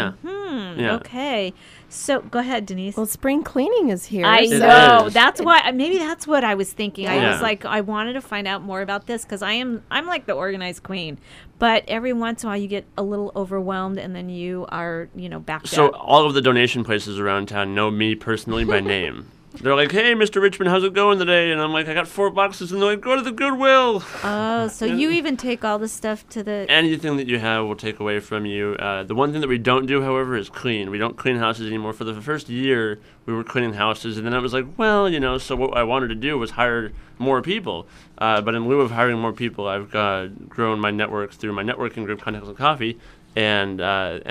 okay. So go ahead, Denise. Well, spring cleaning is here. I know. That's why. Maybe that's what I was thinking. I was like, I wanted to find out more about this because I'm like the organized queen. But every once in a while, you get a little overwhelmed, and then you are, backed up. So all of the donation places around town know me personally by name. They're like, "Hey, Mr. Richmond, how's it going today?" And I'm like, "I got 4 boxes," and they're like, "Go to the Goodwill." Oh, so you even take all the stuff to the... Anything that you have will take away from you. The one thing that we don't do, however, is clean. We don't clean houses anymore. For the first year, we were cleaning houses, and then I was like, so what I wanted to do was hire more people. But in lieu of hiring more people, I've grown my network through my networking group, Contacts and Coffee, and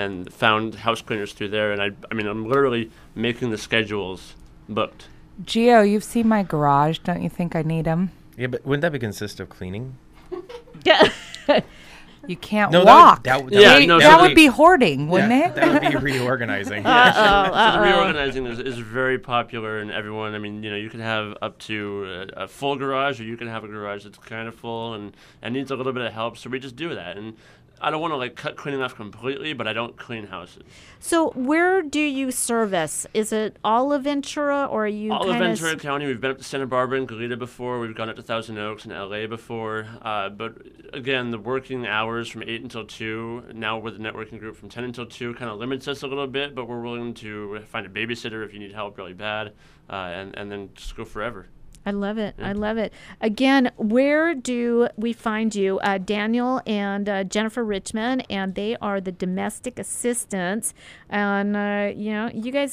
found house cleaners through there. And I'm literally making the schedules booked. Gio, you've seen my garage. Don't you think I need them? Yeah, but wouldn't that consist of cleaning? Yeah. You can't walk. That would be hoarding, wouldn't it? That would be reorganizing. So reorganizing is very popular, and everyone, you can have up to a full garage, or you can have a garage that's kind of full and needs a little bit of help, so we just do that. And I don't want to cut cleaning off completely, but I don't clean houses. So where do you service? Is it all of Ventura, or are you all of Ventura County? We've been up to Santa Barbara and Goleta before. We've gone up to Thousand Oaks and LA before. But again, the working hours from 8 until 2, now with the networking group from 10 until 2 kind of limits us a little bit, but we're willing to find a babysitter if you need help really bad, and then just go forever. I love it. Yeah. I love it. Again, where do we find you? Daniel and Jennifer Richmond, and they are the domestic assistants. And, you guys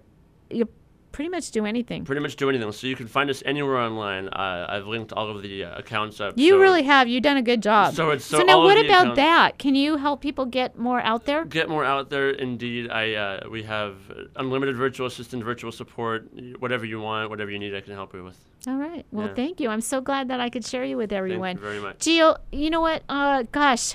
you pretty much do anything. Pretty much do anything. So you can find us anywhere online. I've linked all of the accounts up. You really have. You've done a good job. So now what about that? Can you help people get more out there? Get more out there, indeed. We have unlimited virtual assistant, virtual support, whatever you want, whatever you need, I can help you with. All right. Well, thank you. I'm so glad that I could share you with everyone. Thank you very much. Gio, you know what? Gosh,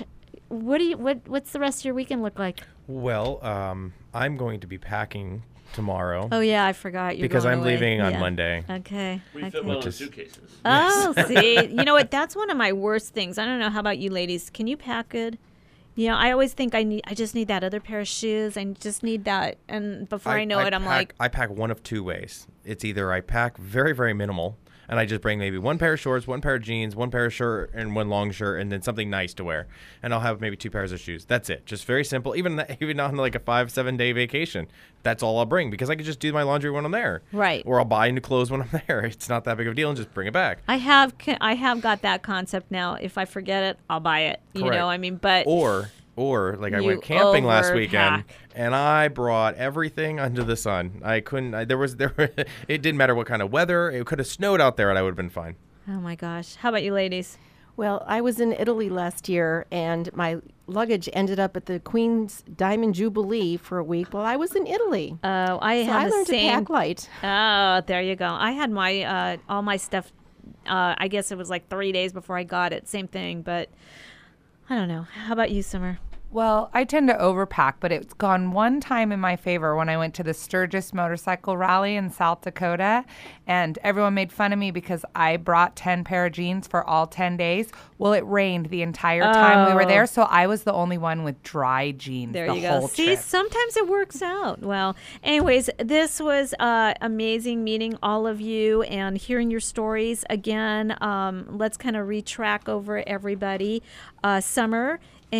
what's the rest of your weekend look like? Well, I'm going to be packing tomorrow. Oh yeah, I forgot. Because I'm leaving on Monday. Okay. We fit well in suitcases. Oh, see, you know what? That's one of my worst things. I don't know. How about you, ladies? Can you pack good? I always think I just need that other pair of shoes. I just need that, and before I know it, I'm like. I pack one of two ways. It's either I pack very, very minimal, and I just bring maybe one pair of shorts, one pair of jeans, one pair of shirt, and one long shirt, and then something nice to wear. And I'll have maybe 2 pairs of shoes. That's it. Just very simple. Even on like a 5-7 day vacation, that's all I'll bring because I can just do my laundry when I'm there. Right. Or I'll buy new clothes when I'm there. It's not that big of a deal, and just bring it back. I have got that concept now. If I forget it, I'll buy it. You Correct. know, I mean, but Or like I You went camping last weekend overpack. and I brought everything under the sun. I couldn't. It didn't matter what kind of weather. It could have snowed out there and I would have been fine. oh my gosh, how about you, ladies? Well, I was in Italy last year, and my luggage ended up at the Queen's Diamond Jubilee for a week while I was in Italy. Oh, I had the learned same. to pack light. Oh, there you go. I had my all my stuff. I guess it was like 3 days before I got it. Same thing, but I don't know. How about you, Summer? Well, I tend to overpack, but it's gone one time in my favor when I went to the Sturgis Motorcycle Rally in South Dakota, and everyone made fun of me because I brought 10 pair of jeans for all 10 days. Well, it rained the entire time we were there, so I was the only one with dry jeans There the you whole go. See, trip. sometimes it works out. Well, anyways, this was amazing meeting all of you and hearing your stories. Again, let's kind of retrack over everybody. Summer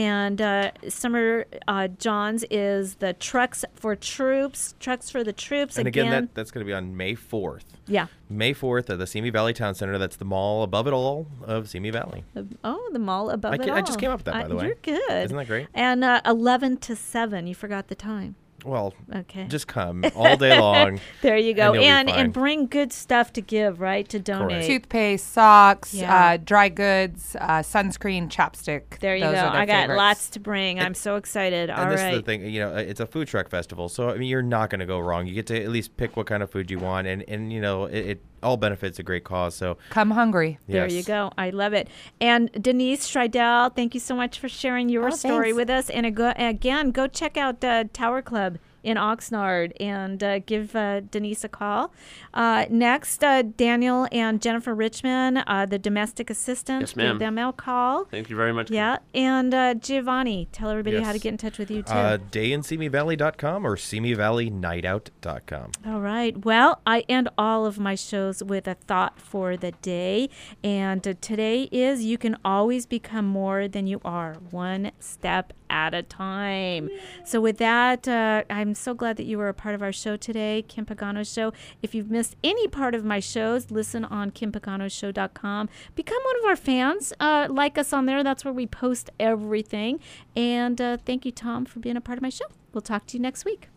Johns is the Trucks for the Troops. And again, that's going to be on May 4th. Yeah. May 4th at the Simi Valley Town Center. That's the mall above it all of Simi Valley. Oh, the mall above it all. I just came up with that, by the way. You're good. Isn't that great? And 11 to 7. You forgot the time. Well, okay. Just come all day long. There you go. And And bring good stuff to give, right? To donate. Toothpaste, socks, Yeah. dry goods, sunscreen, chapstick. There you Those go. are their I got favorites. lots to bring. I'm so excited. All And this right. is the thing, it's a food truck festival, so I mean you're not going to go wrong. You get to at least pick what kind of food you want, and it all benefits a great cause. So come hungry. There you go. I love it. And Denise Stridell, thank you so much for sharing your story thanks. with us. And again, go check out Tower Club in Oxnard and give Denise a call. Next, Daniel and Jennifer Richmond, the domestic assistants. Yes, ma'am. Give them a call. Thank you very much. Yeah. And Giovanni, tell everybody how to Yes. get in touch with you, too. dayinsimivalley.com or simivalleynightout.com. All right. Well, I end all of my shows with a thought for the day. And today is you can always become more than you are, one step at a time. So with that, I'm so glad that you were a part of our show today, Kim Pagano's show. If you've missed any part of my shows, listen on KimPaganoShow.com. Become one of our fans. Like us on there. That's where we post everything. And thank you, Tom, for being a part of my show. We'll talk to you next week.